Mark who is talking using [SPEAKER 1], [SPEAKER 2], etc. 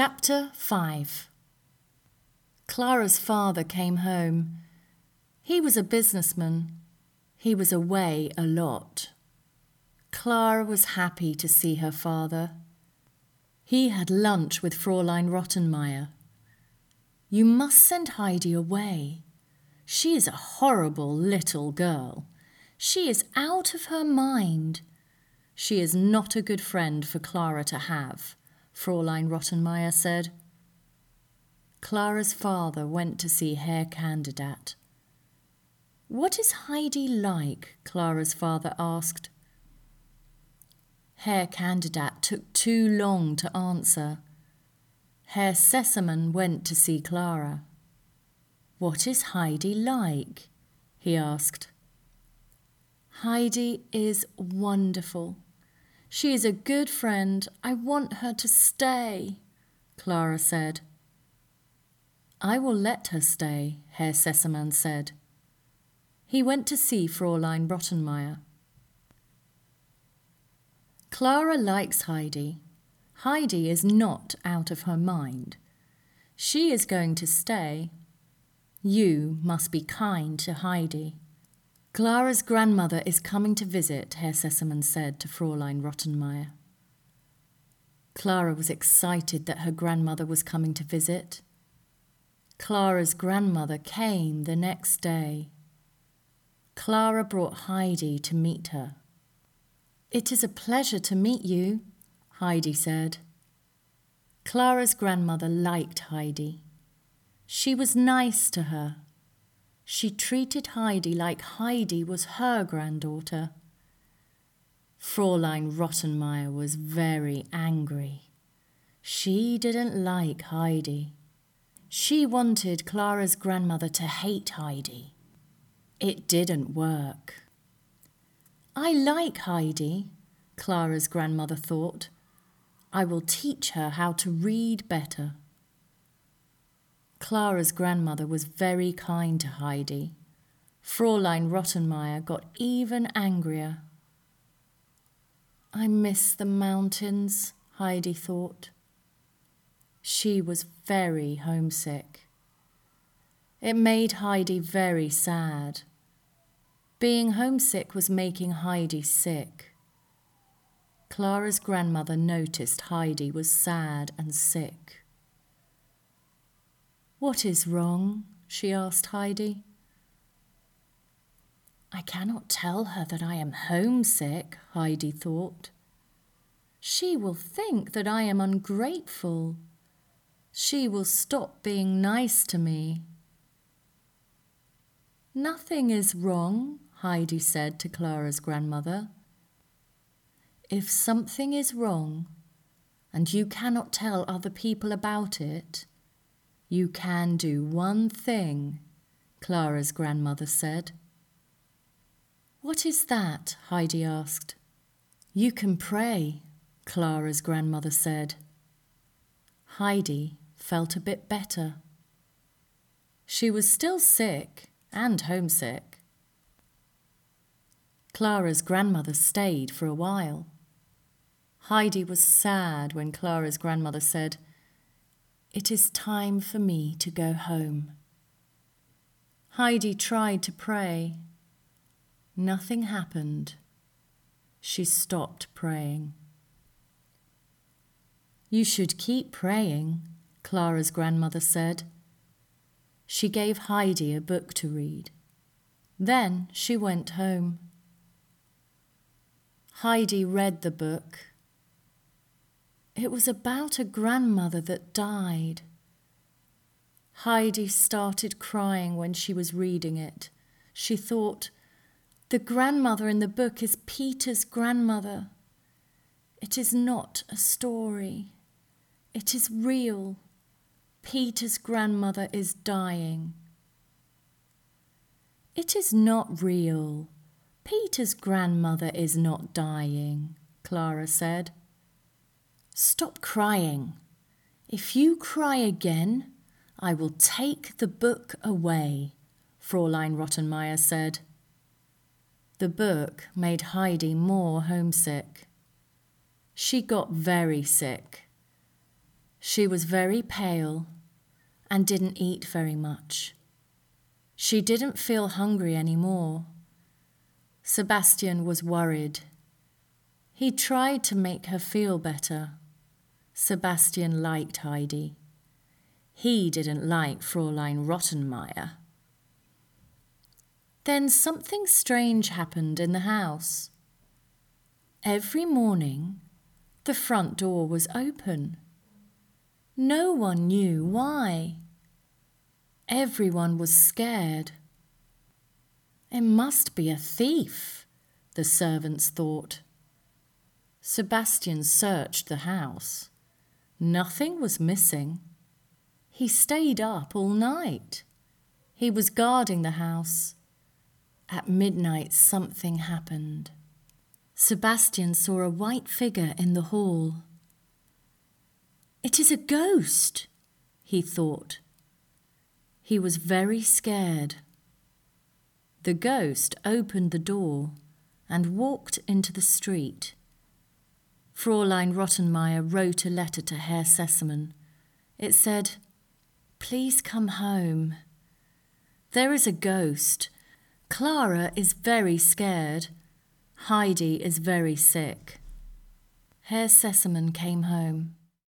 [SPEAKER 1] Chapter 5. Clara's father came home. He was a businessman. He was away a lot. Clara was happy to see her father. He had lunch with Fräulein Rottenmeier. "You must send Heidi away. She is a horrible little girl. She is out of her mind. She is not a good friend for Clara to have," Fräulein Rottenmeier said. Clara's father went to see Herr Kandidat. "What is Heidi like?" Clara's father asked. Herr Kandidat took too long to answer. Herr Sesemann went to see Clara. "What is Heidi like?" he asked. "Heidi is wonderful. She is a good friend. I want her to stay," Clara said. "I will let her stay," Herr Sesemann said. He went to see Fräulein Rottenmeier. Clara likes Heidi. Heidi is not out of her mind. She is going to stay. You must be kind to Heidi. "Clara's grandmother is coming to visit," Herr Sesemann said to Fräulein Rottenmeier. Clara was excited that her grandmother was coming to visit. Clara's grandmother came the next day. Clara brought Heidi to meet her. "It is a pleasure to meet you," Heidi said. Clara's grandmother liked Heidi. She was nice to her. She treated Heidi like Heidi was her granddaughter. Fräulein Rottenmeier was very angry. She didn't like Heidi. She wanted Clara's grandmother to hate Heidi. It didn't work. "I like Heidi," Clara's grandmother thought. "I will teach her how to read better." Clara's grandmother was very kind to Heidi. Fräulein Rottenmeier got even angrier. "I miss the mountains," Heidi thought. She was very homesick. It made Heidi very sad. Being homesick was making Heidi sick. Clara's grandmother noticed Heidi was sad and sick. "What is wrong?" she asked Heidi. "I cannot tell her that I am homesick," Heidi thought. "She will think that I am ungrateful. She will stop being nice to me." "Nothing is wrong," Heidi said to Clara's grandmother. "If something is wrong, and you cannot tell other people about it, you can do one thing," Clara's grandmother said. "What is that?" Heidi asked. "You can pray," Clara's grandmother said. Heidi felt a bit better. She was still sick and homesick. Clara's grandmother stayed for a while. Heidi was sad when Clara's grandmother said, "It is time for me to go home." Heidi tried to pray. Nothing happened. She stopped praying. "You should keep praying," Clara's grandmother said. She gave Heidi a book to read. Then she went home. Heidi read the book. It was about a grandmother that died. Heidi started crying when she was reading it. She thought, "The grandmother in the book is Peter's grandmother. It is not a story. It is real. Peter's grandmother is dying." "It is not real. Peter's grandmother is not dying," Clara said. "Stop crying. If you cry again, I will take the book away," Fräulein Rottenmeier said. The book made Heidi more homesick. She got very sick. She was very pale and didn't eat very much. She didn't feel hungry anymore. Sebastian was worried. He tried to make her feel better. Sebastian liked Heidi. He didn't like Fräulein Rottenmeier. Then something strange happened in the house. Every morning, the front door was open. No one knew why. Everyone was scared. It must be a thief, the servants thought. Sebastian searched the house. Nothing was missing. He stayed up all night. He was guarding the house. At midnight, something happened. Sebastian saw a white figure in the hall. "It is a ghost," he thought. He was very scared. The ghost opened the door and walked into the street. Fräulein Rottenmeier wrote a letter to Herr Sesemann. It said, "Please come home. There is a ghost. Clara is very scared. Heidi is very sick." Herr Sesemann came home.